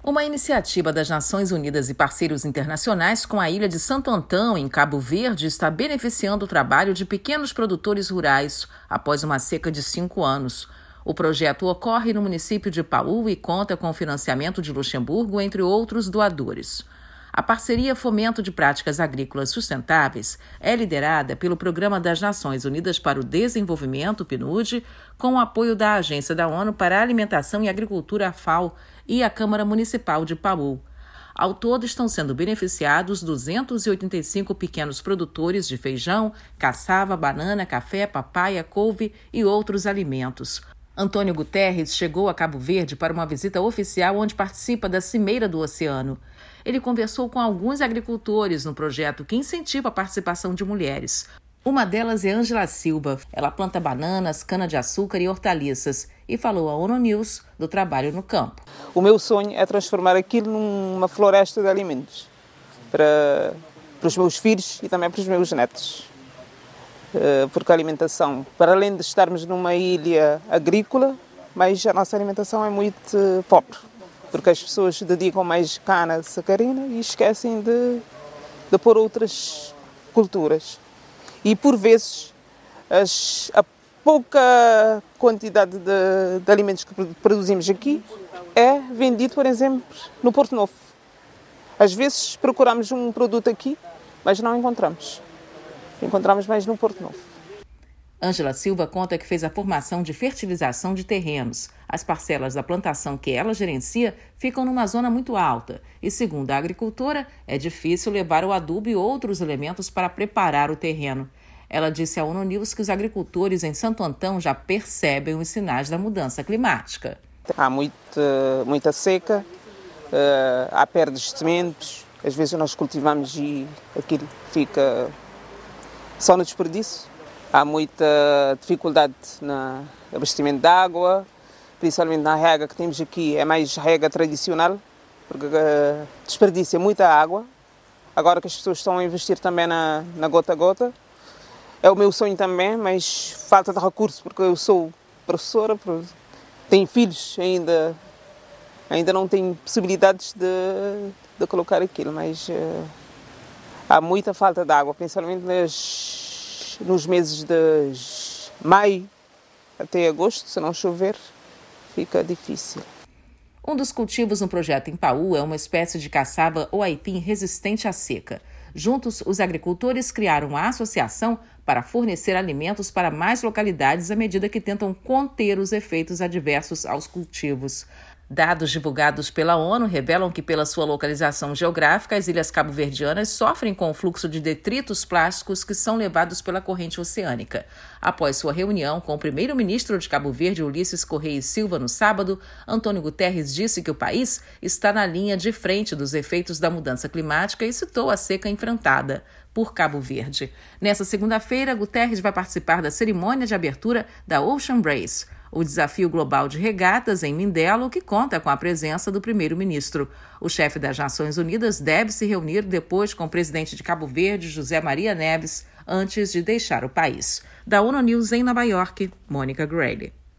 Uma iniciativa das Nações Unidas e parceiros internacionais com a ilha de Santo Antão, em Cabo Verde, está beneficiando o trabalho de pequenos produtores rurais após uma seca de 5 anos. O projeto ocorre no município de Paú e conta com o financiamento de Luxemburgo, entre outros doadores. A parceria Fomento de Práticas Agrícolas Sustentáveis é liderada pelo Programa das Nações Unidas para o Desenvolvimento, PNUD, com o apoio da Agência da ONU para a Alimentação e Agricultura, FAO, e a Câmara Municipal de Paú. Ao todo, estão sendo beneficiados 285 pequenos produtores de feijão, cassava, banana, café, papaya, couve e outros alimentos. Antônio Guterres chegou a Cabo Verde para uma visita oficial onde participa da Cimeira do Oceano. Ele conversou com alguns agricultores no projeto que incentiva a participação de mulheres. Uma delas é Ângela Silva. Ela planta bananas, cana-de-açúcar e hortaliças e falou à ONU News do trabalho no campo. O meu sonho é transformar aquilo numa floresta de alimentos para os meus filhos e também para os meus netos. Porque a alimentação, para além de estarmos numa ilha agrícola, mas a nossa alimentação é muito pobre, porque as pessoas dedicam mais cana sacarina e esquecem de pôr outras culturas. E por vezes a pouca quantidade de alimentos que produzimos aqui é vendido, por exemplo, no Porto Novo. Às vezes procuramos um produto aqui, mas não encontramos. Encontramos mais no Porto Novo. Ângela Silva conta que fez a formação de fertilização de terrenos. As parcelas da plantação que ela gerencia ficam numa zona muito alta e, segundo a agricultora, é difícil levar o adubo e outros elementos para preparar o terreno. Ela disse à ONU News que os agricultores em Santo Antão já percebem os sinais da mudança climática. Há muita seca, há perdas de sementes, às vezes nós cultivamos e aquilo fica só no desperdício. Há muita dificuldade no abastecimento de água, principalmente na rega que temos aqui, é mais rega tradicional, porque desperdiça muita água. Agora que as pessoas estão a investir também na gota a gota, é o meu sonho também, mas falta de recurso, porque eu sou professora, tenho filhos, ainda não tenho possibilidades de colocar aquilo, mas há muita falta de água, principalmente nos meses de maio até agosto, se não chover, fica difícil. Um dos cultivos no projeto em Paú é uma espécie de caçava ou aipim resistente à seca. Juntos, os agricultores criaram uma associação para fornecer alimentos para mais localidades à medida que tentam conter os efeitos adversos aos cultivos. Dados divulgados pela ONU revelam que, pela sua localização geográfica, as ilhas cabo-verdianas sofrem com o fluxo de detritos plásticos que são levados pela corrente oceânica. Após sua reunião com o primeiro-ministro de Cabo Verde, Ulisses Correia e Silva, no sábado, Antônio Guterres disse que o país está na linha de frente dos efeitos da mudança climática e citou a seca enfrentada por Cabo Verde. Nessa segunda-feira, Guterres vai participar da cerimônia de abertura da Ocean Race, o desafio global de regatas em Mindelo, que conta com a presença do primeiro-ministro. O chefe das Nações Unidas deve se reunir depois com o presidente de Cabo Verde, José Maria Neves, antes de deixar o país. Da ONU News em Nova York, Mônica Grayle.